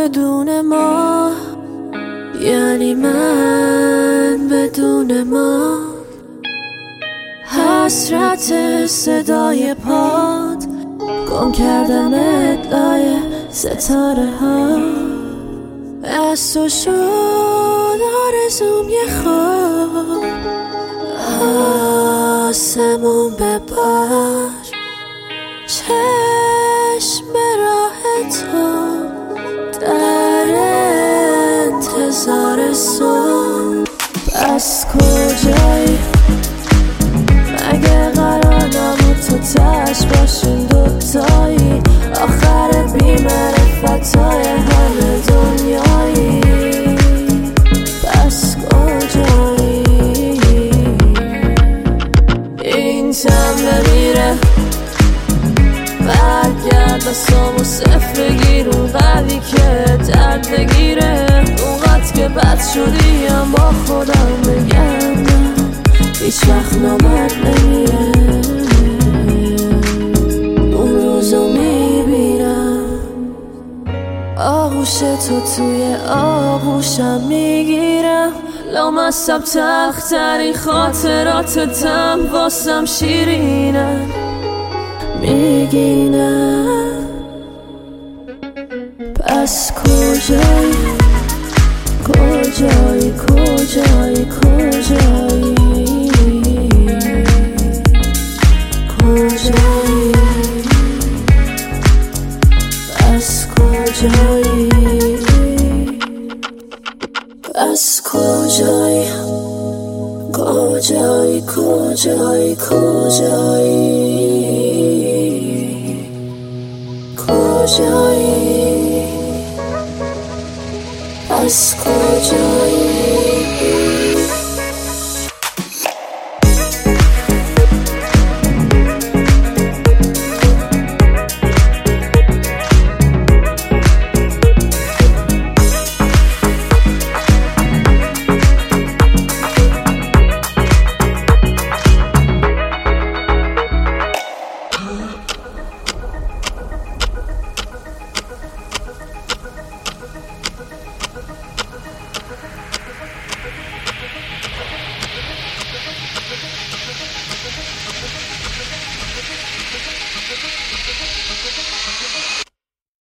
بدون ما، یعنی من بدون ما. حسرت صدای پاد، گم کردم لای ستاره ها. از تو شد آرزوم یه خواب، آسمون ببار، چشم به راه تو در انتظار صبح. پس کجایی؟ مگه قرار نبود تو تش باشین دوتایی؟ آخر بی‌معرفتای همه دنیایی. پس کجایی؟ این تم بمیره، برگرد دستامو صفر بگیر، اونقدری که درد بگیره، اونقدر که بد شدیم با خودم بگم هیچ وقت نامد نمیره. اون روزو میبینم، آغوش تو توی آغوشم میگیرم، لامصب تلخترین خاطراتتم واسم شیرینم میگینم. پس کجایی؟ کجایی؟ کجایی؟ کجایی؟ کجایی؟ پس کجایی؟ پس کجایی؟ کجایی؟ کجایی؟ کجایی؟ کجایی؟ پس کجایی؟